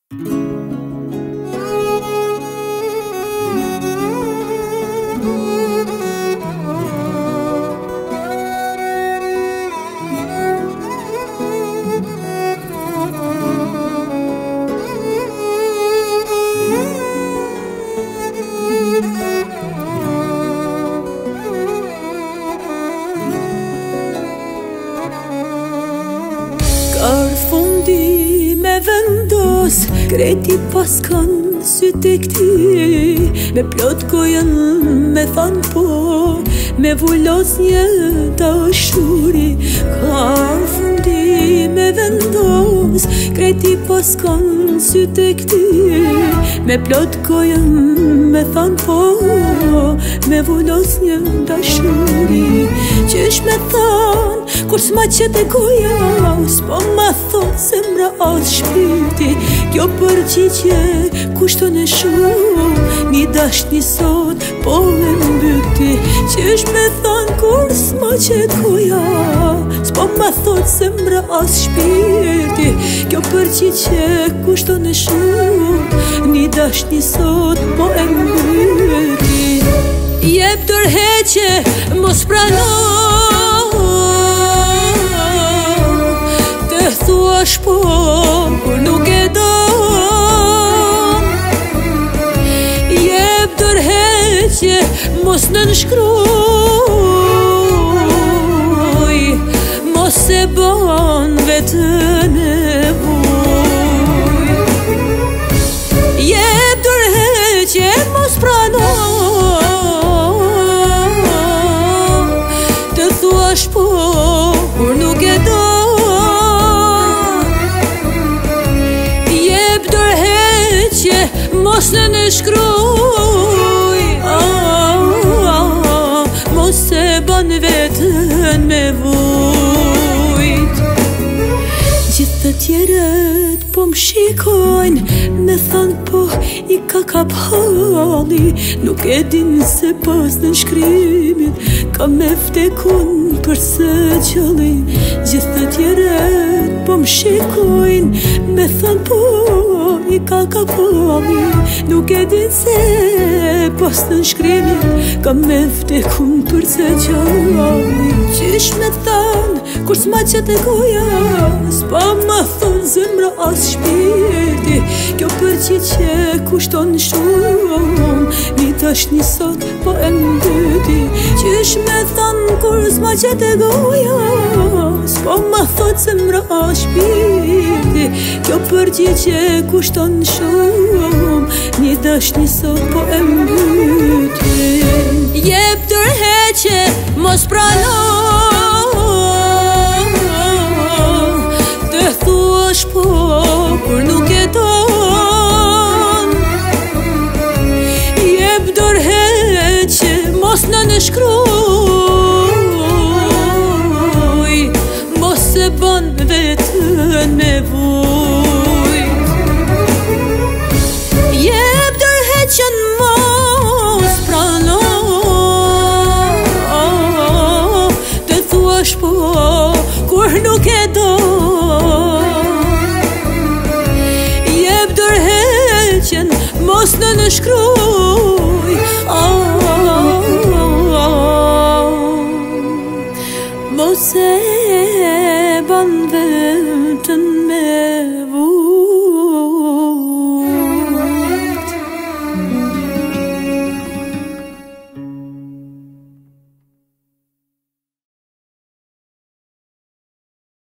Fundi me vendos, kreti pas kanë sytë e këti, me plot gojën me than po, me vullos një dashuri. Fundi me vendos, kreti pas kanë sytë e këti, me plot gojën me than po, me vullos një dashuri. Qysh me than, kur s'ma qete goja, s'po ma thot zemra as shpirti. Kjo përgjigje kushton e shumë, një dashni sot po e mbyti. Qysh me than kur s'ma qete goja, s'po ma thot zemra as shpirti. Kjo përgjigje kushton e shumë, një dashni sot po e mbyti. Jep tërheqje, mos prano, thuash po, kur nuk e do. Jep tërheqje, mos nënshkruj, mos e bon vetën e vuj. Jep tërheqje, mos prano, të thuash po, kur nuk e do. Mos në shkruj, mos e ban vetën me vujt. Gjithë të tjeret po m'shikojnë, me than po i ka kap halli. Nuk e din se pas në shkrimit ka me vdekun përse gjalli. Gjithë të tjeret po m'shikojnë, me than po i ka kap halli. Nuk e din se pas në shkrimit ka me vdekun përse gjalli. Qysh me than, kur s'ma qete goja, s'pa ma thon zemra as shpirti. Kjo përgjigje kushton shumë, një tashni sot po e mbyti. Qysh me than, kur s'ma qete goja, s'pa ma thot zemra as shpirti. Kjo përgjigje kushton shumë, një tashni sot po e mbyti. Jep tërheqje, mos prano, të thuash po, kur nuk e don. Jep tërheqje, mos në shkruj, mos e bon vetën me vujt. Jep tërheqje, mos prano, të thuash po, kur nuk e don. Jep tërheqjen, mos në shkruj,